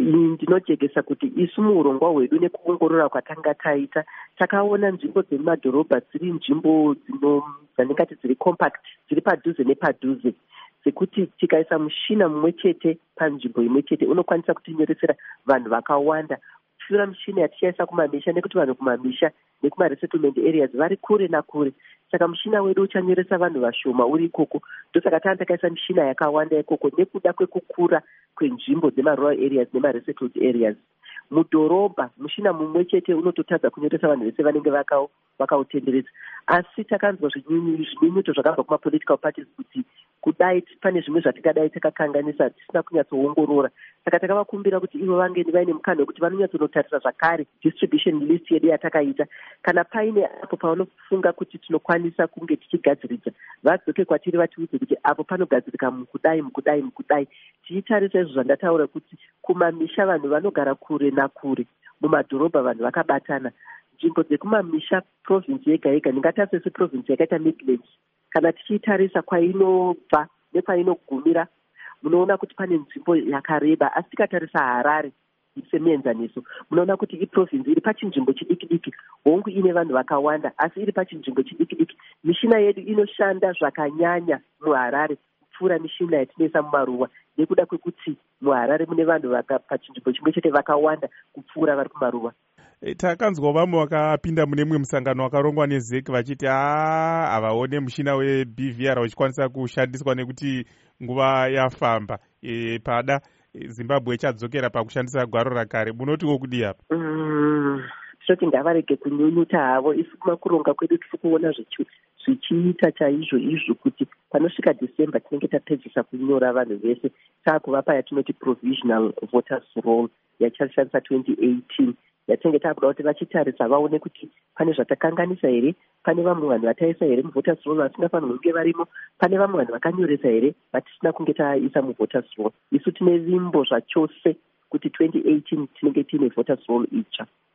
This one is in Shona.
ndinojekesa kuti isu muurongwa hwedu nekuongorora kwatanga taita takaona nzvimbo dzemumadhorobha dziri nzvimbo dzandingati dziri compact, dziri padhuze nepadhuze, dzekuti tikaisa mushina mumwe chete panzvimbo imwe chete unokwanisa kutinyoresera vanhu vakawanda kupfuura mushina yatichaisa kumamisha, nekuti vanhu kumamisha nekumaresettlement areas vari kure nakure. Saka mushina wedu uchanyoresa vanhu vashoma uri ikoko. Ndosaka takaisa mishina yakawanda ikoko nekuda kwekukura kwenzvimbo dzemarural areas nemaresettled areas. Mudhorobha mushina mumwe chete unototadza kunyoresa vanhu vese vanenge vakautenderedza. Asi takanzwa zvinyunyuto zvakabva kumapolitical parties kuti kudai pane zvimwe zvatingadai takakanganisa tisina kunyatsoongorora. Saka takavakumbira kuti ivo vange vaine mukana wekuti vanonyatsonotarisa zvakare distribution list yedu yatakaita. Kana paine apo pavanofunga kuti tinokwanisa kunge tichigadziridza, vadzoke kwatiri vatiudze kuti apo panogadzirika mukudai. Tichitarisa izvo zvandataura kuti kumamisha vanhu vanogara kure nakure, mumadhorobha vanhu vakabatana. Nzvimbo dzekumamisha province yega yega, ndingatarisa seprovince yakaita Midlands, kana tichitarisa kwainobva nekwainogumira munoona kuti pane nzvimbo yakareba. Asi tikatarisa Harare semuenzaniso munoona kuti iprovince iri pachinzvimbo chidiki, hongu ine vanhu vakawanda asi iri pachinzvimbo chidiki. Mishina yedu inoshanda zvakanyanya muHarare kupfuura mishina yatinoisa mumaruwa, nekuda kwekuti muHarare mune vanhu pachinzvimbo chimwe chete vakawanda kupfuura vari kumaruwa. Takanzwa vamwe vakapinda mune mumwe musangano wakarongwa neZEC vachiti havaone mushina weBVR uchikwanisa kushandiswa nekuti nguva yafamba. Pada Zimbabwe chadzokera pakushandisa gwaro rakare. Munotiwo kudii apa? Tinoti ngavarege kunyunyuta havo. Isu kumakuronga kwedu tiri kuona zvichiita chaizvo izvo kuti panosvika December tinenge tapedzisa kunyora vanhu vese. Taakuvapa yatinoti provisional voters roll yachashandisa 2018. Yatinenge takuda kuti vachitarisa vaone kuti pane zvatakanganisa here, pane vamwe vanhu vataisa here muvoters roll vasingafanirwi kunge varimo, pane vamwe vanhu vakanyoresa here vatisina kunge taisa muvoters roll. Isu tine vimbo zvachose kuti 2018 tinenge tiine voters roll itsva.